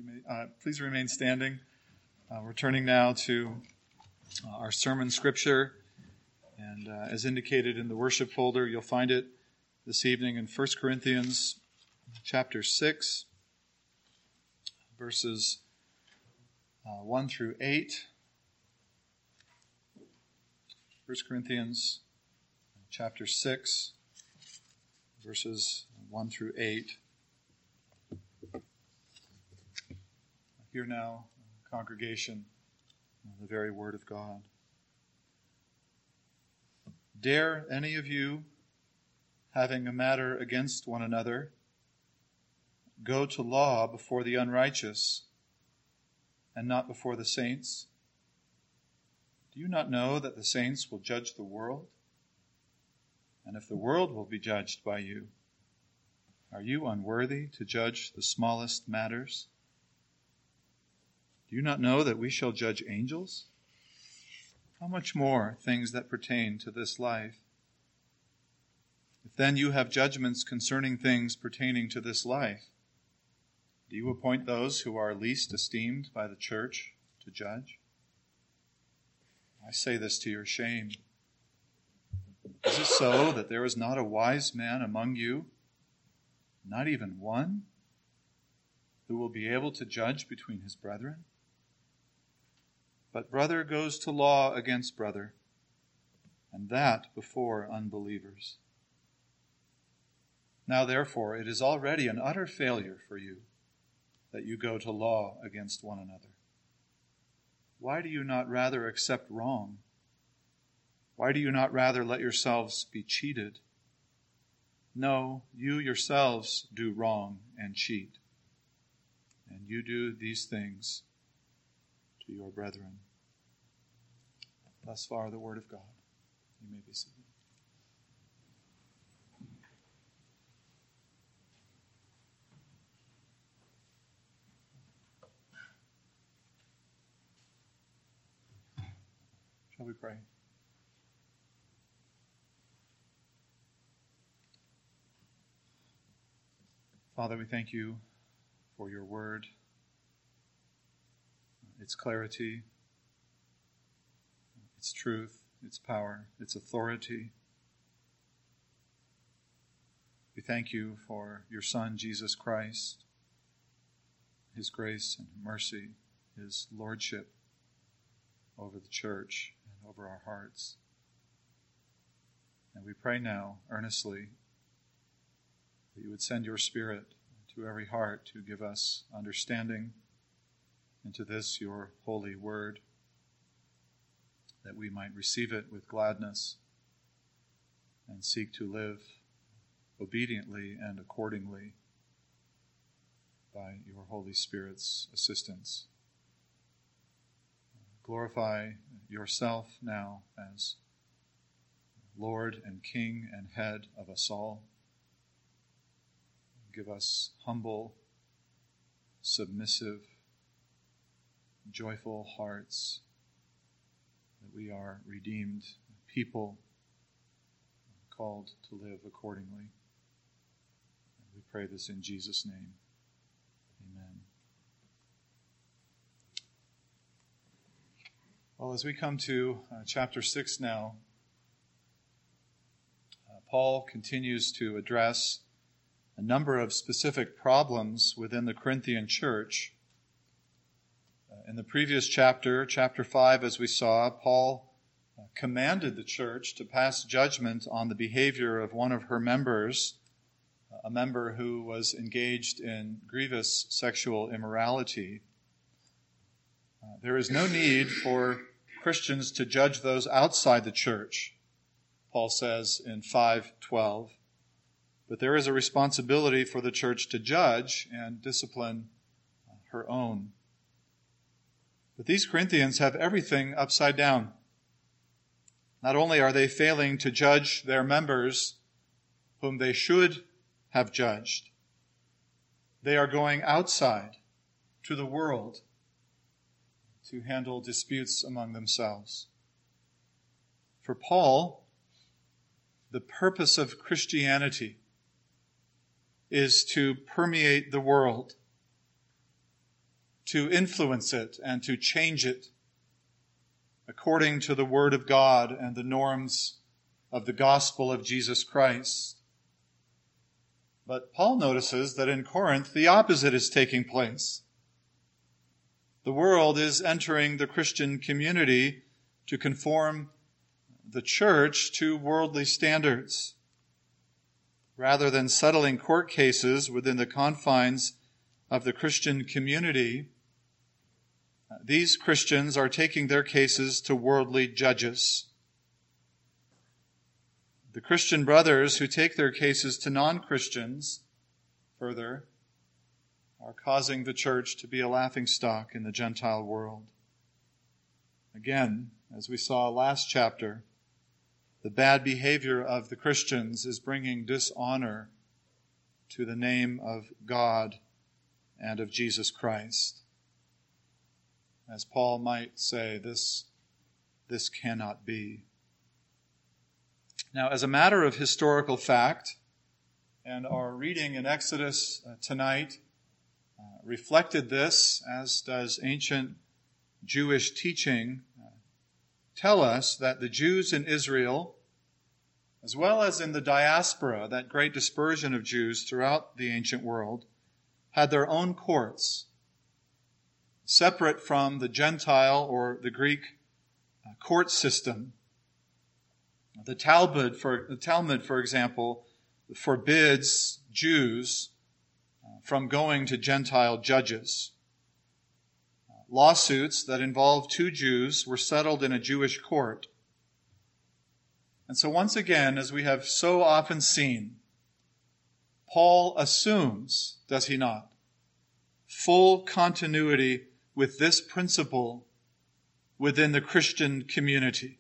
Please remain standing. We're turning now to our sermon scripture, and as indicated in the worship folder, you'll find it this evening in 1 Corinthians chapter 6, verses 1 through 8. 1 Corinthians chapter 6, verses 1 through 8. Hear now, congregation, the very word of God. Dare any of you, having a matter against one another, go to law before the unrighteous and not before the saints? Do you not know that the saints will judge the world? And if the world will be judged by you, are you unworthy to judge the smallest matters? Do you not know that we shall judge angels? How much more things that pertain to this life? If then you have judgments concerning things pertaining to this life, do you appoint those who are least esteemed by the church to judge? I say this to your shame. Is it so that there is not a wise man among you, not even one, who will be able to judge between his brethren? But brother goes to law against brother, and that before unbelievers. Now therefore it is already an utter failure for you that you go to law against one another. Why do you not rather accept wrong? Why do you not rather let yourselves be cheated? No, you yourselves do wrong and cheat, and you do these things to your brethren. Thus far the word of God. You may be seated. Shall we pray? Father, we thank you for your word, its clarity, its truth, its power, its authority. We thank you for your Son, Jesus Christ, his grace and mercy, his lordship over the church and over our hearts. And we pray now earnestly that you would send your Spirit to every heart to give us understanding into this, your holy word, that we might receive it with gladness and seek to live obediently and accordingly by your Holy Spirit's assistance. Glorify yourself now as Lord and King and head of us all. Give us humble, submissive, joyful hearts, that we are redeemed people called to live accordingly. We pray this in Jesus' name. Amen. Well, as we come to chapter 6 now, Paul continues to address a number of specific problems within the Corinthian church. In the previous chapter, chapter 5, as we saw, Paul commanded the church to pass judgment on the behavior of one of her members, a member who was engaged in grievous sexual immorality. There is no need for Christians to judge those outside the church, Paul says in 5:12. But there is a responsibility for the church to judge and discipline her own. But these Corinthians have everything upside down. Not only are they failing to judge their members whom they should have judged, they are going outside to the world to handle disputes among themselves. For Paul, the purpose of Christianity is to permeate the world, to influence it and to change it according to the Word of God and the norms of the gospel of Jesus Christ. But Paul notices that in Corinth, the opposite is taking place. The world is entering the Christian community to conform the church to worldly standards. Rather than settling court cases within the confines of the Christian community, these Christians are taking their cases to worldly judges. The Christian brothers who take their cases to non-Christians, further, are causing the church to be a laughingstock in the Gentile world. Again, as we saw last chapter, the bad behavior of the Christians is bringing dishonor to the name of God and of Jesus Christ. As Paul might say, this cannot be. Now, as a matter of historical fact, and our reading in Exodus tonight reflected this, as does ancient Jewish teaching, tell us that the Jews in Israel, as well as in the diaspora, that great dispersion of Jews throughout the ancient world, had their own courts, separate from the Gentile or the Greek court system. The Talmud, for example, forbids Jews from going to Gentile judges. Lawsuits that involved two Jews were settled in a Jewish court. And so once again, as we have so often seen, Paul assumes, does he not, full continuity with this principle within the Christian community.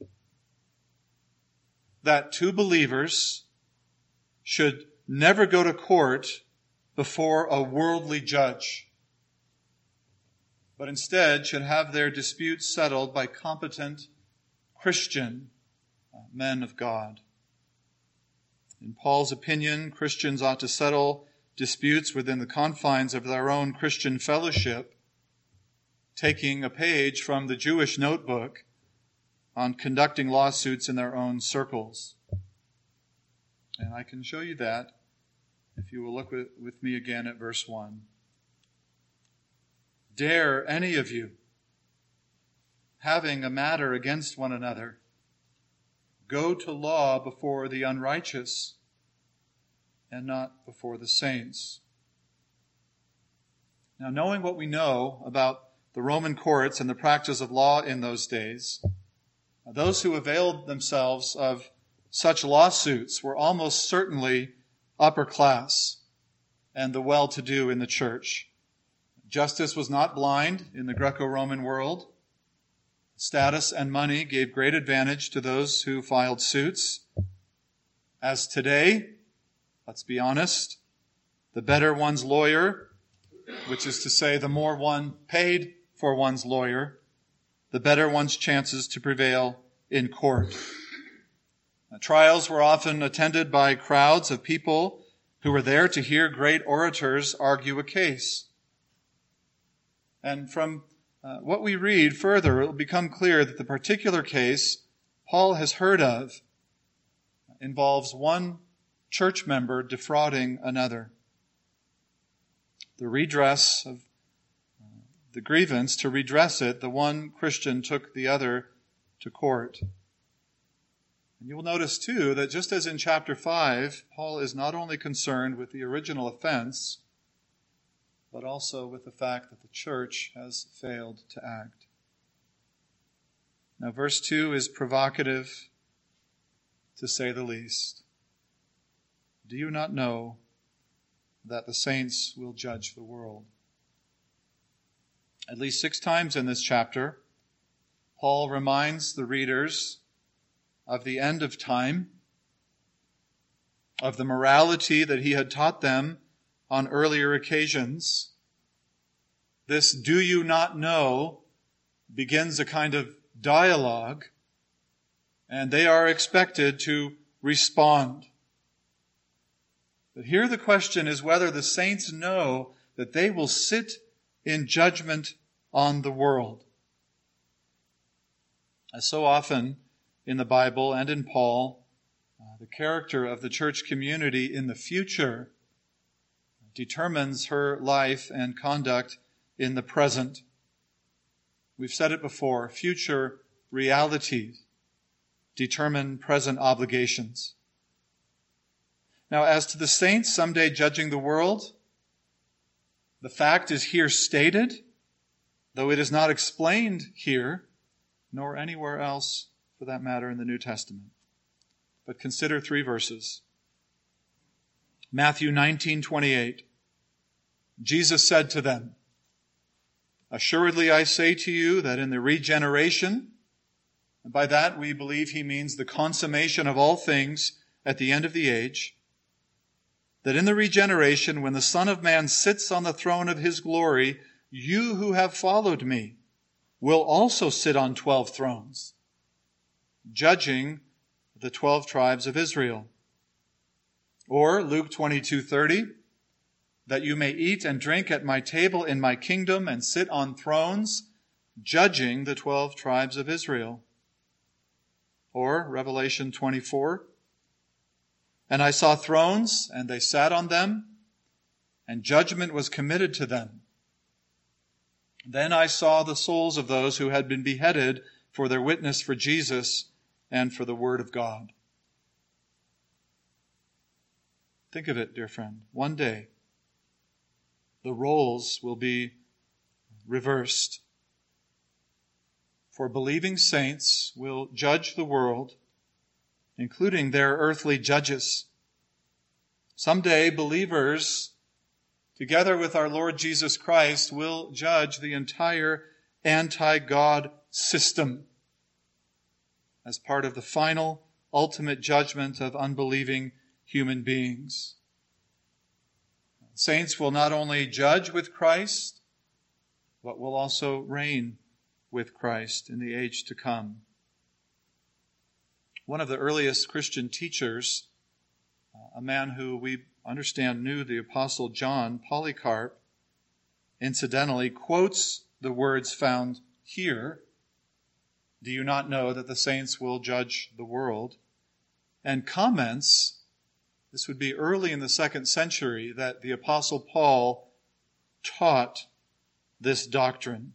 That two believers should never go to court before a worldly judge, but instead should have their disputes settled by competent Christian men of God. In Paul's opinion, Christians ought to settle disputes within the confines of their own Christian fellowship, taking a page from the Jewish notebook on conducting lawsuits in their own circles. And I can show you that if you will look with me again at verse 1. Dare any of you, having a matter against one another, go to law before the unrighteous and not before the saints. Now, knowing what we know about the Roman courts and the practice of law in those days, those who availed themselves of such lawsuits were almost certainly upper class and the well-to-do in the church. Justice was not blind in the Greco-Roman world. Status and money gave great advantage to those who filed suits. As today, let's be honest, the better one's lawyer, which is to say the more one paid for one's lawyer, the better one's chances to prevail in court. Trials were often attended by crowds of people who were there to hear great orators argue a case. And from what we read further, it will become clear that the particular case Paul has heard of involves one church member defrauding another. The redress of the grievance, to redress it, the one Christian took the other to court. And you will notice, too, that just as in chapter 5, Paul is not only concerned with the original offense, but also with the fact that the church has failed to act. Now, verse 2 is provocative, to say the least. Do you not know that the saints will judge the world? At least 6 times in this chapter, Paul reminds the readers of the end of time, of the morality that he had taught them on earlier occasions. This "do you not know" begins a kind of dialogue, and they are expected to respond. But here the question is whether the saints know that they will sit in judgment on the world. As so often in the Bible and in Paul, the character of the church community in the future determines her life and conduct in the present. We've said it before, future realities determine present obligations. Now, as to the saints someday judging the world, the fact is here stated, though it is not explained here, nor anywhere else, for that matter, in the New Testament. But consider 3 verses. Matthew 19:28. Jesus said to them, "Assuredly I say to you that in the regeneration," and by that we believe he means the consummation of all things at the end of the age, that in the regeneration, when the Son of Man sits on the throne of his glory, you who have followed me will also sit on 12 thrones, judging the 12 tribes of Israel. Or Luke 22:30, that you may eat and drink at my table in my kingdom and sit on thrones, judging the 12 tribes of Israel. Or Revelation 24, and I saw thrones, and they sat on them, and judgment was committed to them. Then I saw the souls of those who had been beheaded for their witness for Jesus and for the word of God. Think of it, dear friend. One day, the roles will be reversed. For believing saints will judge the world, including their earthly judges. Someday, believers, together with our Lord Jesus Christ, will judge the entire anti-God system as part of the final, ultimate judgment of unbelieving human beings. Saints will not only judge with Christ, but will also reign with Christ in the age to come. One of the earliest Christian teachers, a man who we understand knew the Apostle John, Polycarp, incidentally quotes the words found here, "Do you not know that the saints will judge the world?" and comments, this would be early in the 2nd century, that the Apostle Paul taught this doctrine.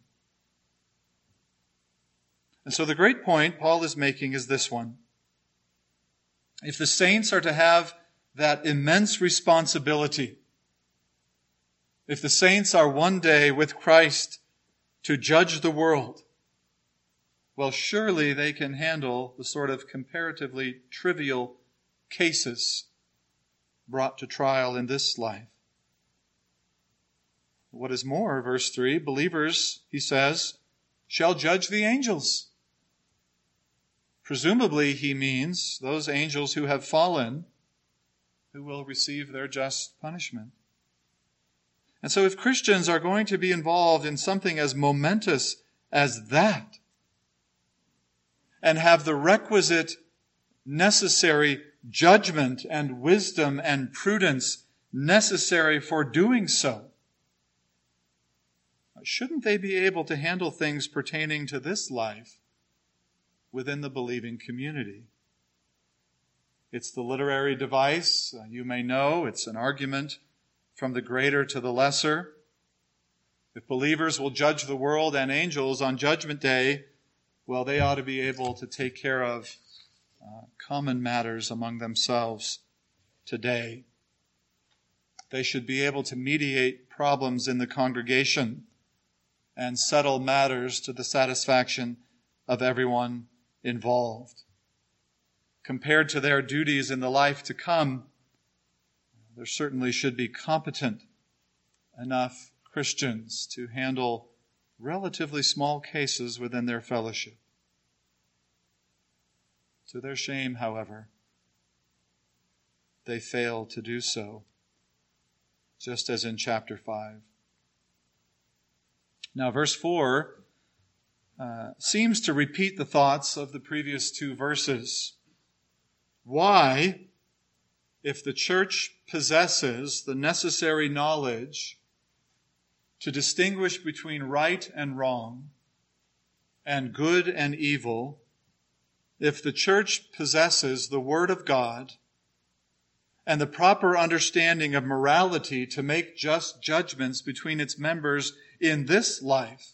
And so the great point Paul is making is this one. If the saints are to have that immense responsibility, if the saints are one day with Christ to judge the world, well, surely they can handle the sort of comparatively trivial cases brought to trial in this life. What is more, verse 3, believers, he says, shall judge the angels. Presumably, he means those angels who have fallen, who will receive their just punishment. And so if Christians are going to be involved in something as momentous as that, and have the requisite necessary judgment and wisdom and prudence necessary for doing so, shouldn't they be able to handle things pertaining to this life within the believing community? It's the literary device, you may know, it's an argument from the greater to the lesser. If believers will judge the world and angels on Judgment Day, well, they ought to be able to take care of common matters among themselves today. They should be able to mediate problems in the congregation and settle matters to the satisfaction of everyone involved. Compared to their duties in the life to come, there certainly should be competent enough Christians to handle relatively small cases within their fellowship. To their shame, however, they fail to do so, just as in chapter 5. Now, verse 4 seems to repeat the thoughts of the previous 2 verses. Why, if the church possesses the necessary knowledge to distinguish between right and wrong and good and evil if the church possesses the Word of God and the proper understanding of morality to make just judgments between its members in this life.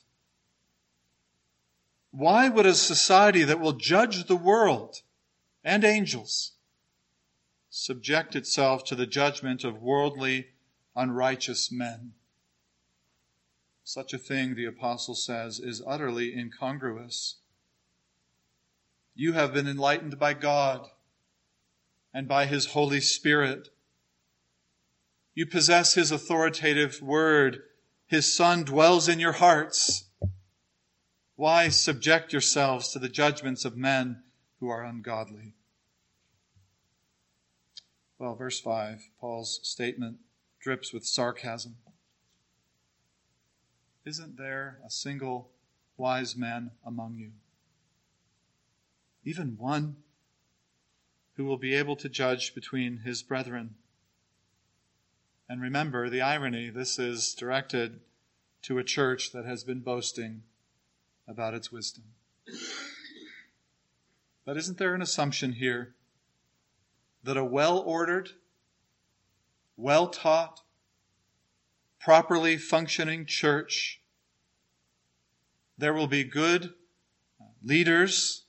Why would a society that will judge the world and angels subject itself to the judgment of worldly, unrighteous men? Such a thing, the apostle says, is utterly incongruous. You have been enlightened by God and by His Holy Spirit. You possess His authoritative word. His Son dwells in your hearts. Why subject yourselves to the judgments of men who are ungodly? Well, verse 5, Paul's statement drips with sarcasm. Isn't there a single wise man among you? Even one who will be able to judge between his brethren. And remember the irony, this is directed to a church that has been boasting about its wisdom. But isn't there an assumption here that a well-ordered, well-taught, properly functioning church, there will be good leaders,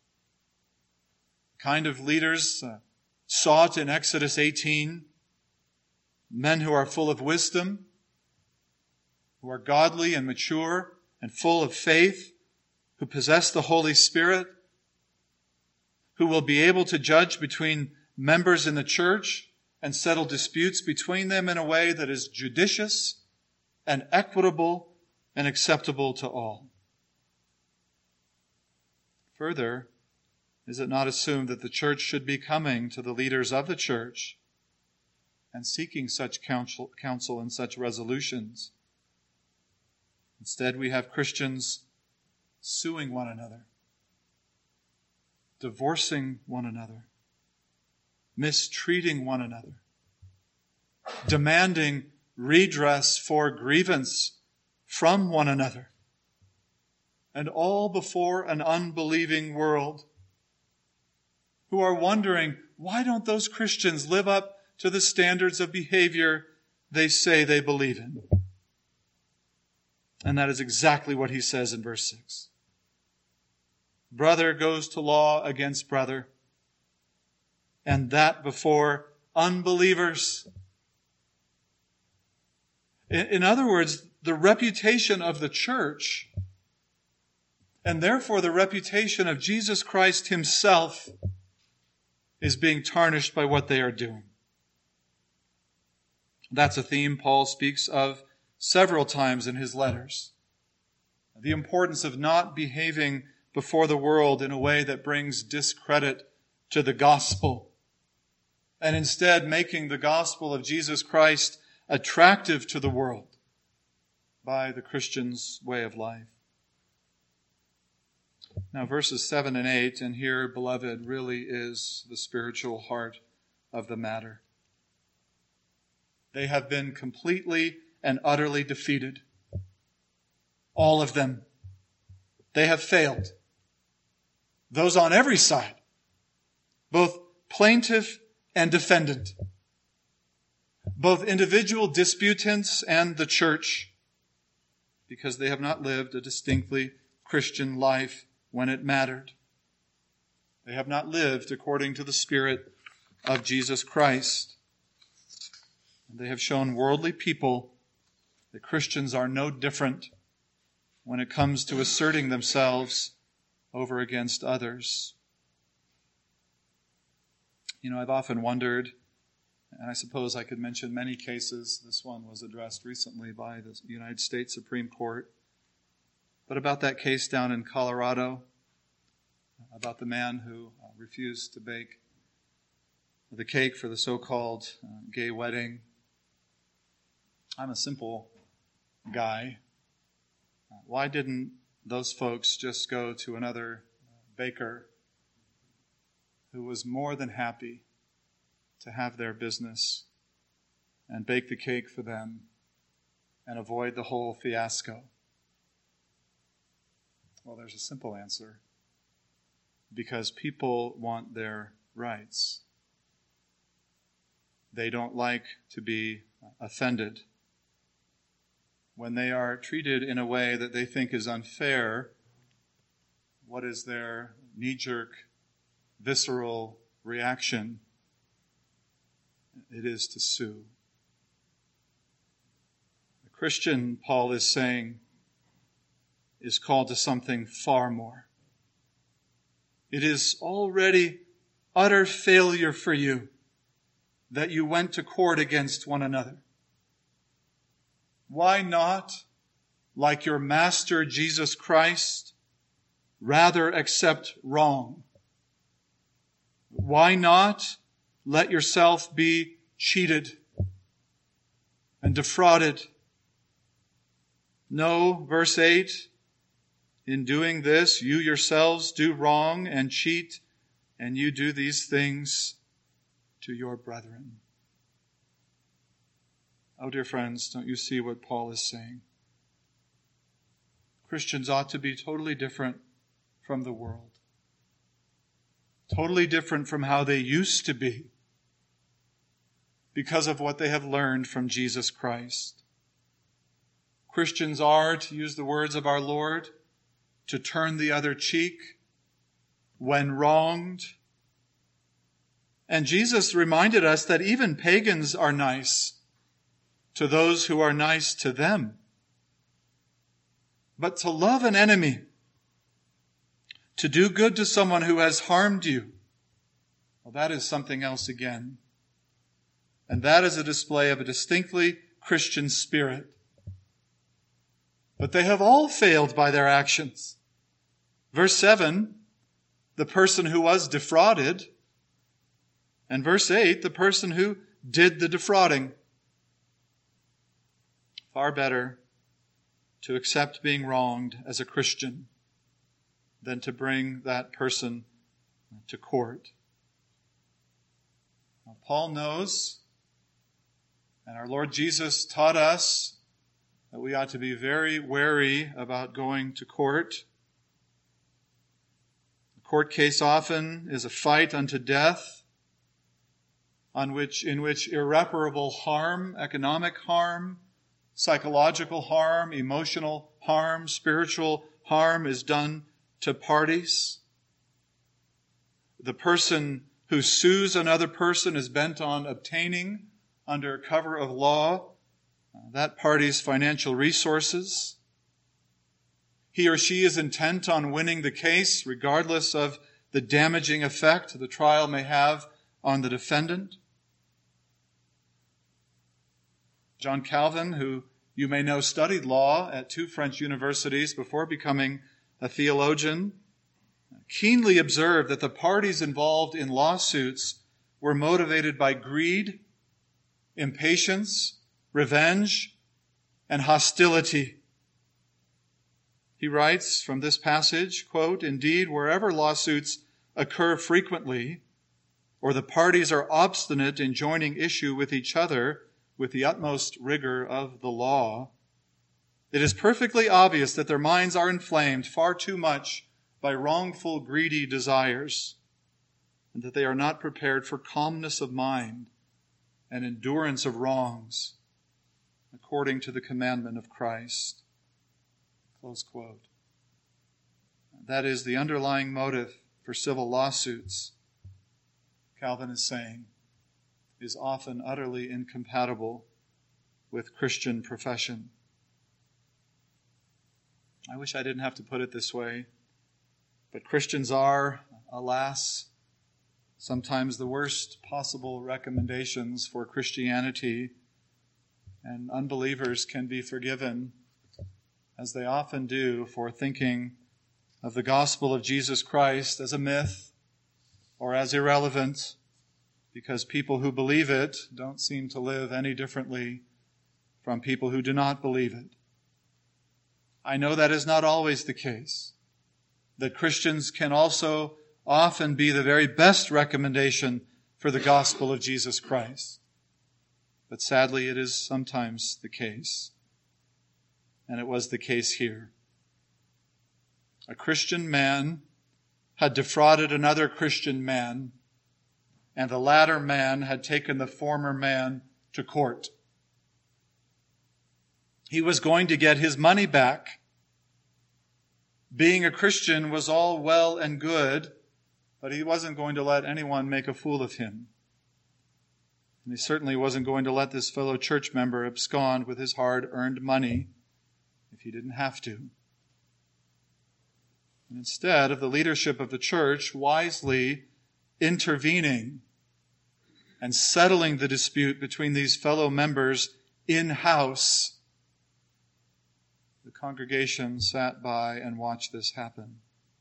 kind of leaders sought in Exodus 18, men who are full of wisdom, who are godly and mature and full of faith, who possess the Holy Spirit, who will be able to judge between members in the church and settle disputes between them in a way that is judicious and equitable and acceptable to all. Further, is it not assumed that the church should be coming to the leaders of the church and seeking such counsel and such resolutions? Instead, we have Christians suing one another, divorcing one another, mistreating one another, demanding redress for grievance from one another, and all before an unbelieving world who are wondering, why don't those Christians live up to the standards of behavior they say they believe in? And that is exactly what he says in verse 6. Brother goes to law against brother, and that before unbelievers. In other words, the reputation of the church, and therefore the reputation of Jesus Christ himself, is being tarnished by what they are doing. That's a theme Paul speaks of several times in his letters. The importance of not behaving before the world in a way that brings discredit to the gospel, and instead making the gospel of Jesus Christ attractive to the world by the Christian's way of life. Now, verses 7 and 8, and here, beloved, really is the spiritual heart of the matter. They have been completely and utterly defeated. All of them. They have failed. Those on every side, both plaintiff and defendant, both individual disputants and the church, because they have not lived a distinctly Christian life when it mattered. They have not lived according to the Spirit of Jesus Christ. And they have shown worldly people that Christians are no different when it comes to asserting themselves over against others. I've often wondered, and I suppose I could mention many cases. This one was addressed recently by the United States Supreme Court. But about that case down in Colorado, about the man who refused to bake the cake for the so-called gay wedding. I'm a simple guy. Why didn't those folks just go to another baker who was more than happy to have their business and bake the cake for them and avoid the whole fiasco? Well, there's a simple answer. Because people want their rights. They don't like to be offended. When they are treated in a way that they think is unfair, what is their knee-jerk, visceral reaction? It is to sue. The Christian, Paul is saying, is called to something far more. It is already utter failure for you that you went to court against one another. Why not, like your Master Jesus Christ, rather accept wrong? Why not let yourself be cheated and defrauded? No, verse 8, in doing this, you yourselves do wrong and cheat, and you do these things to your brethren. Oh, dear friends, don't you see what Paul is saying? Christians ought to be totally different from the world. Totally different from how they used to be because of what they have learned from Jesus Christ. Christians are, to use the words of our Lord, to turn the other cheek when wronged. And Jesus reminded us that even pagans are nice to those who are nice to them. But to love an enemy, to do good to someone who has harmed you, well, that is something else again. And that is a display of a distinctly Christian spirit. But they have all failed by their actions. Verse 7, the person who was defrauded. And verse 8, the person who did the defrauding. Far better to accept being wronged as a Christian than to bring that person to court. Now, Paul knows, and our Lord Jesus taught us, that we ought to be very wary about going to court. The court case often is a fight unto death, in which irreparable harm, economic harm, psychological harm, emotional harm, spiritual harm is done to parties. The person who sues another person is bent on obtaining, under cover of law, that party's financial resources. He or she is intent on winning the case, regardless of the damaging effect the trial may have on the defendant. John Calvin, who you may know studied law at 2 French universities before becoming a theologian, keenly observed that the parties involved in lawsuits were motivated by greed, impatience, revenge, and hostility. He writes from this passage, quote, "Indeed, wherever lawsuits occur frequently, or the parties are obstinate in joining issue with each other with the utmost rigor of the law, it is perfectly obvious that their minds are inflamed far too much by wrongful, greedy desires, and that they are not prepared for calmness of mind and endurance of wrongs, according to the commandment of Christ." Close quote. That is the underlying motive for civil lawsuits, Calvin is saying, is often utterly incompatible with Christian profession. I wish I didn't have to put it this way, but Christians are, alas, sometimes the worst possible recommendations for Christianity, and unbelievers can be forgiven, as they often do, for thinking of the gospel of Jesus Christ as a myth or as irrelevant, because people who believe it don't seem to live any differently from people who do not believe it. I know that is not always the case, that Christians can also often be the very best recommendation for the gospel of Jesus Christ. But sadly, it is sometimes the case. and it was the case here. A Christian man had defrauded another Christian man, and the latter man had taken the former man to court. He was going to get his money back. Being a Christian was all well and good, but he wasn't going to let anyone make a fool of him. And he certainly wasn't going to let this fellow church member abscond with his hard-earned money if he didn't have to. And instead of the leadership of the church wisely intervening and settling the dispute between these fellow members in-house, the congregation sat by and watched this happen.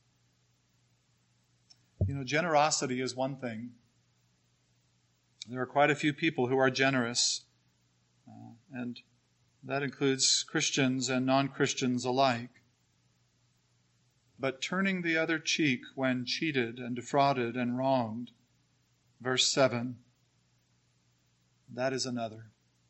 You know, generosity is one thing. There are quite a few people who are generous, and that includes Christians and non-Christians alike. But turning the other cheek when cheated and defrauded and wronged, verse 7, that is another.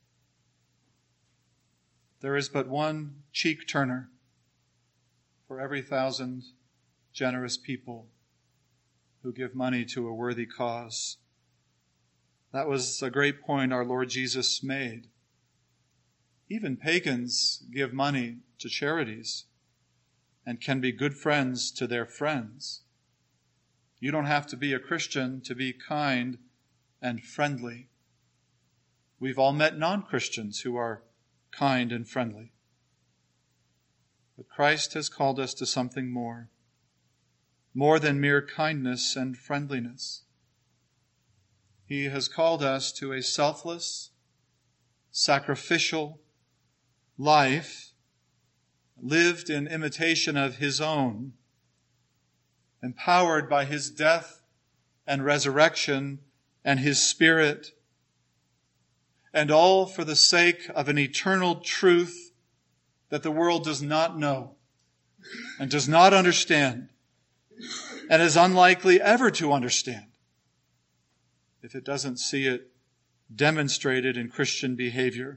There is but one cheek turner for every 1,000 generous people who give money to a worthy cause. That was a great point our Lord Jesus made. Even pagans give money to charities and can be good friends to their friends. You don't have to be a Christian to be kind and friendly. We've all met non-Christians who are kind and friendly. But Christ has called us to something more than mere kindness and friendliness. He has called us to a selfless, sacrificial life lived in imitation of His own, empowered by His death and resurrection and His Spirit, and all for the sake of an eternal truth that the world does not know and does not understand and is unlikely ever to understand if it doesn't see it demonstrated in Christian behavior.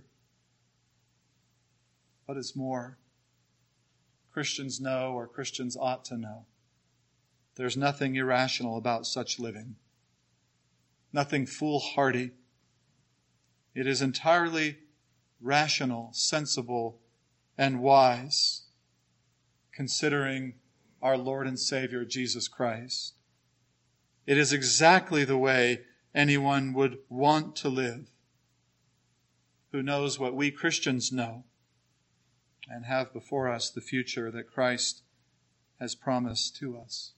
What is more, Christians know, or Christians ought to know, there's nothing irrational about such living, nothing foolhardy. It is entirely rational, sensible, and wise, considering our Lord and Savior, Jesus Christ. It is exactly the way anyone would want to live who knows what we Christians know and have before us the future that Christ has promised to us.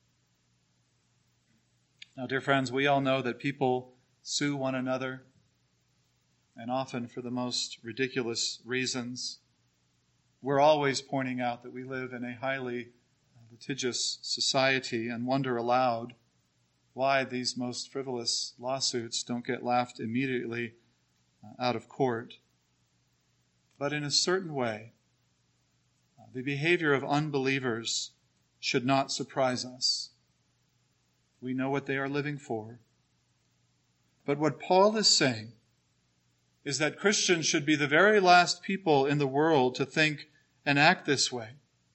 Now, dear friends, we all know that people sue one another, and often for the most ridiculous reasons. We're always pointing out that we live in a highly litigious society and wonder aloud why these most frivolous lawsuits don't get laughed immediately out of court. But in a certain way, the behavior of unbelievers should not surprise us. We know what they are living for. But what Paul is saying is that Christians should be the very last people in the world to think and act this way.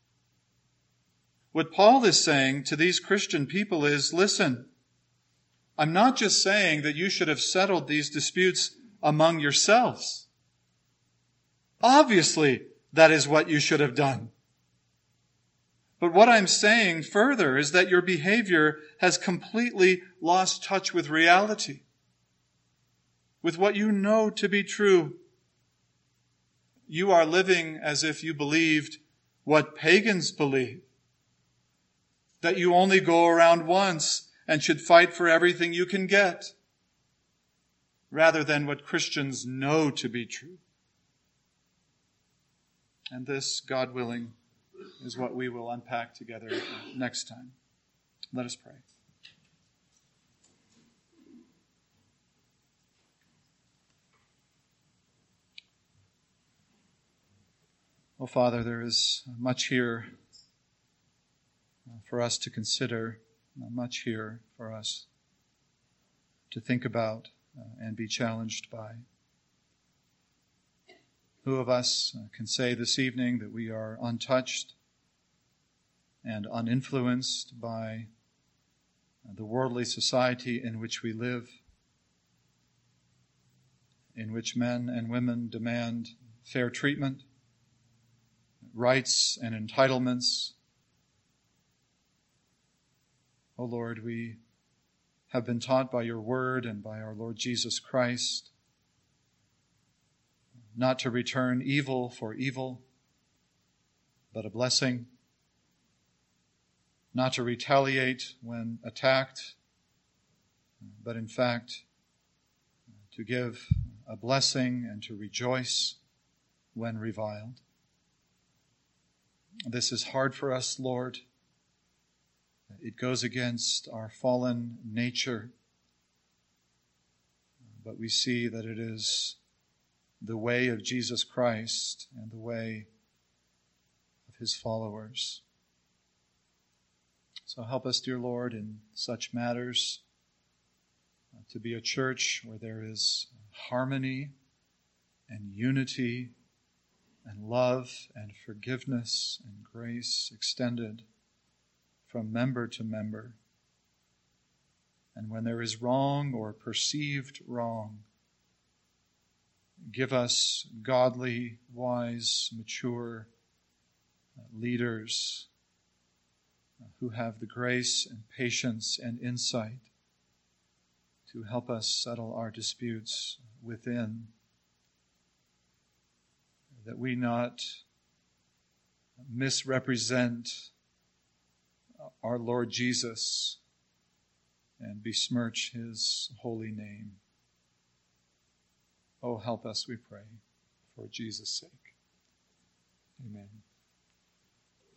What Paul is saying to these Christian people is, listen, I'm not just saying that you should have settled these disputes among yourselves. Obviously, that is what you should have done. But what I'm saying further is that your behavior has completely lost touch with reality, with what you know to be true. You are living as if you believed what pagans believe, that you only go around once and should fight for everything you can get, rather than what Christians know to be true. And this, God willing, is what we will unpack together next time. Let us pray. Oh, Father, there is much here for us to consider, much here for us to think about and be challenged by. Who of us can say this evening that we are untouched and uninfluenced by the worldly society in which we live, in which men and women demand fair treatment, rights and entitlements? O Lord, we have been taught by your word and by our Lord Jesus Christ not to return evil for evil, but a blessing, not to retaliate when attacked, but in fact to give a blessing and to rejoice when reviled. This is hard for us, Lord. It goes against our fallen nature, but we see that it is the way of Jesus Christ and the way of his followers. So help us, dear Lord, in such matters to be a church where there is harmony and unity and love and forgiveness and grace extended from member to member. And when there is wrong or perceived wrong, give us godly, wise, mature leaders who have the grace and patience and insight to help us settle our disputes within, that we not misrepresent our Lord Jesus and besmirch his holy name. Oh, help us, we pray, for Jesus' sake. Amen.